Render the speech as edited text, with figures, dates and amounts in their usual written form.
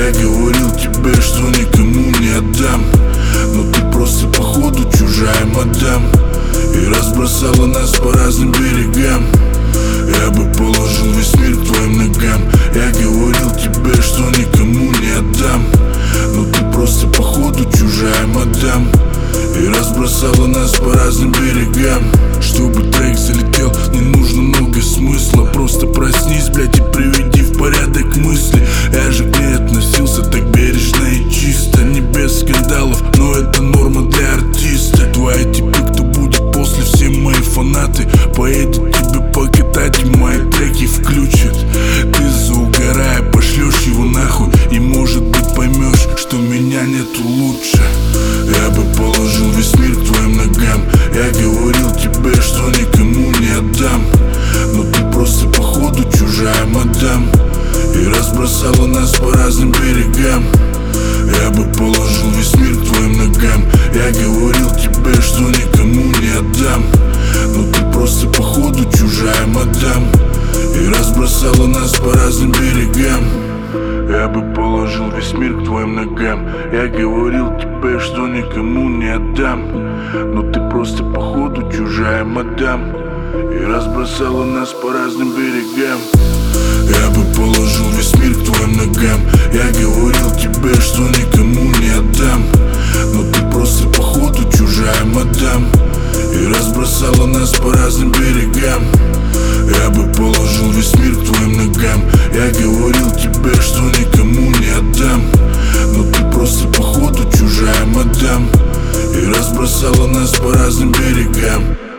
Я говорил тебе, что никому не отдам, но ты просто походу чужая мадам, и разбросала нас по разным берегам. Я бы положил весь мир к твоим ногам. Я говорил тебе, что никому не отдам, но ты просто походу чужая мадам, и разбросала нас по разным берегам. Чтобы трек залетел, не нужно много смысла. Просто проснись, блядь, и приведи в порядок мысли. Я же к ней относился так бережно и чисто, не без скандалов, но это норма для артиста. Твои типы, кто будет после, все мои фанаты, поедут тебе покатать и мои треки включат. Ты заугорая пошлешь его нахуй, и может быть поймешь, что меня нету лучше. Я бы положил весь мир к твоим ногам. Я говорил тебе, что никому не отдам, но ты просто походу чужая мадам, и разбросала нас по разным берегам. Я бы положил весь мир к твоим ногам. Я говорил тебе, что никому не отдам, но ты просто походу чужая мадам, и разбросала нас по разным берегам. Я бы положил весь мир к твоим ногам. Я говорил тебе, что никому не отдам, но ты просто походу чужая мадам, и разбросала нас по разным берегам. Я бы положил весь мир к твоим ногам. Я говорил тебе, что никому не отдам, но ты просто походу чужая мадам, и разбросала нас по разным берегам. Я бы положил весь мир к твоим ногам. Я говорил тебе, что никому не отдам, но ты просто походу чужая мадам, и разбросала нас по разным берегам.